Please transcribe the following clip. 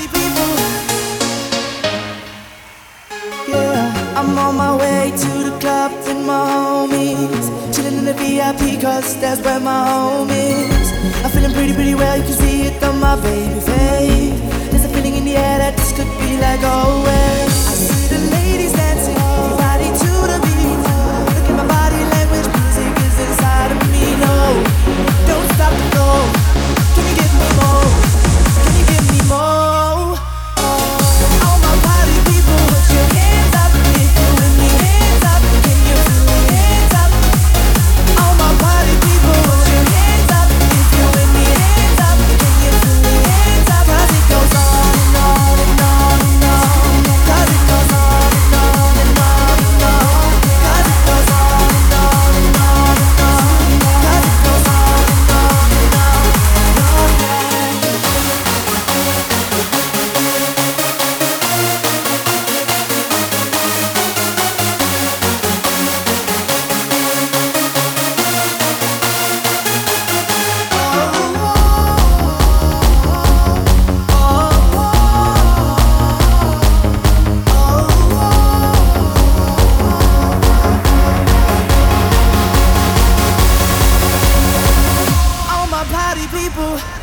party people. Yeah, I'm on my way to the club with my homies, chilling in the VIP cause that's where my home is. I'm feeling pretty well, you can see it on my baby face. There's a feeling in the air that this could be like always. I see the ladies dancing, everybody to the beat. Look at my body language, music is inside of me. No, don't stop the flow. Can you give me more? Can you give me more? All my party people, put your hands up if you with me. Hands up, can you feel me? Hands up. All my party people, put your hands up if you with me. Hands up, can you feel me? Hands up. 'Cause it goes on and on and on and on. 'Cause it goes on and on and on and on. 'Cause it goes on and on and on and on. 'Cause it goes on and on and on and on, yeah. All my party people.